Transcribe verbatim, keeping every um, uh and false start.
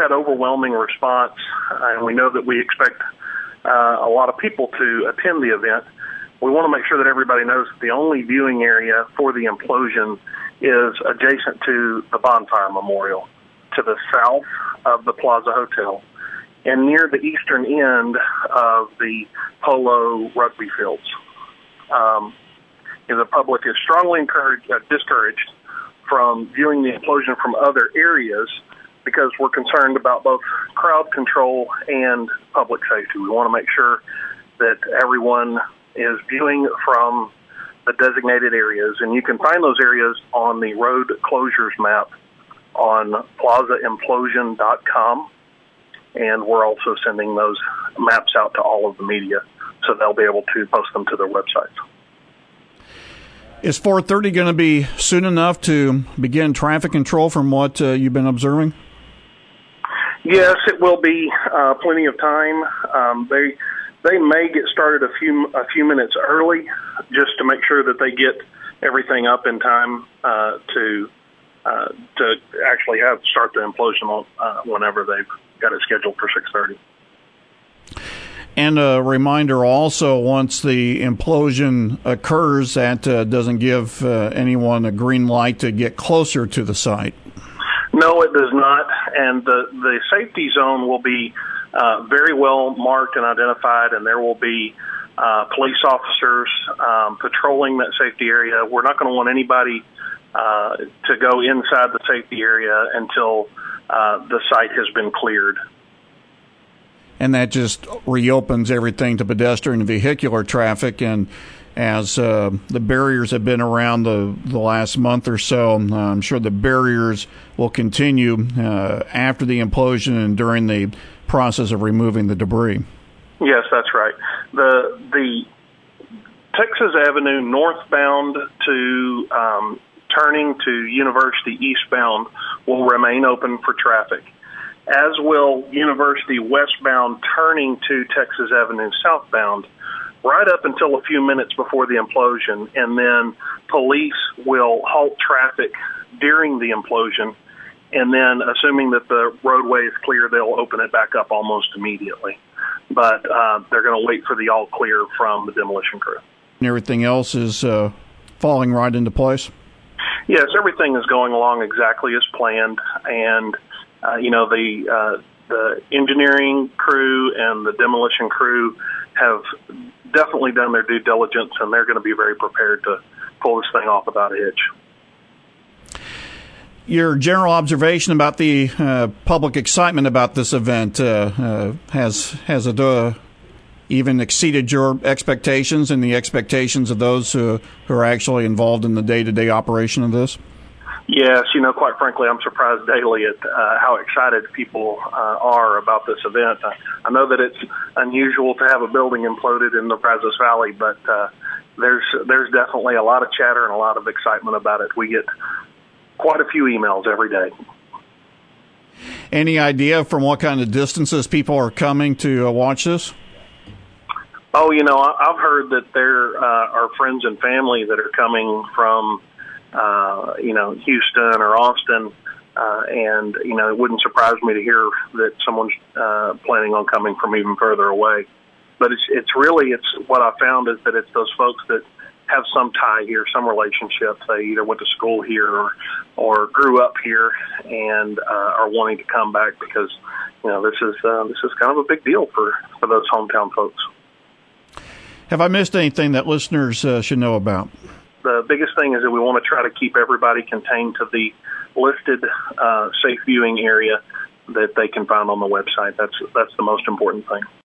had overwhelming response, and we know that we expect uh, a lot of people to attend the event. We want to make sure that everybody knows that the only viewing area for the implosion is adjacent to the bonfire memorial, to the south of the Plaza Hotel, and near the eastern end of the Polo rugby fields. Um, the public is strongly encouraged, uh, discouraged from viewing the implosion from other areas because we're concerned about both crowd control and public safety. We want to make sure that everyone is viewing from the designated areas, and you can find those areas on the road closures map on plaza implosion dot com, and we're also sending those maps out to all of the media, so they'll be able to post them to their websites. Is four thirty going to be soon enough to begin traffic control from what uh, you've been observing? Yes, it will be uh, plenty of time. Um, they they may get started a few a few minutes early, just to make sure that they get everything up in time uh, to uh, to actually have start the implosion uh, whenever they've got it scheduled for six thirty. And a reminder also, once the implosion occurs, that uh, doesn't give uh, anyone a green light to get closer to the site. No, it does not. And the, the safety zone will be uh, very well marked and identified, and there will be uh, police officers um, patrolling that safety area. We're not going to want anybody uh, to go inside the safety area until uh, the site has been cleared. And that just reopens everything to pedestrian and vehicular traffic. And as uh, the barriers have been around the, the last month or so, uh, I'm sure the barriers will continue uh, after the implosion and during the process of removing the debris. Yes, that's right. The the Texas Avenue northbound to um, turning to University eastbound will remain open for traffic, as will University westbound turning to Texas Avenue southbound, right up until a few minutes before the implosion, and then police will halt traffic during the implosion, and then assuming that the roadway is clear, they'll open it back up almost immediately. But uh, they're going to wait for the all clear from the demolition crew. And everything else is uh, falling right into place? Yes, everything is going along exactly as planned, and Uh, you know, the uh, the engineering crew and the demolition crew have definitely done their due diligence, and they're going to be very prepared to pull this thing off without a hitch. Your general observation about the uh, public excitement about this event uh, uh, has has it uh, even exceeded your expectations and the expectations of those who, who are actually involved in the day-to-day operation of this? Yes, you know, quite frankly, I'm surprised daily at uh, how excited people uh, are about this event. I, I know that it's unusual to have a building imploded in the Brazos Valley, but uh, there's there's definitely a lot of chatter and a lot of excitement about it. We get quite a few emails every day. Any idea from what kind of distances people are coming to uh, watch this? Oh, you know, I, I've heard that there uh, are friends and family that are coming from Uh, you know, Houston or Austin, uh, and, you know, it wouldn't surprise me to hear that someone's uh, planning on coming from even further away. But it's it's really, it's what I found is that it's those folks that have some tie here, some relationship. They either went to school here or, or grew up here and uh, are wanting to come back because, you know, this is uh, this is kind of a big deal for, for those hometown folks. Have I missed anything that listeners uh, should know about? The biggest thing is that we want to try to keep everybody contained to the listed uh, safe viewing area that they can find on the website. That's that's the most important thing.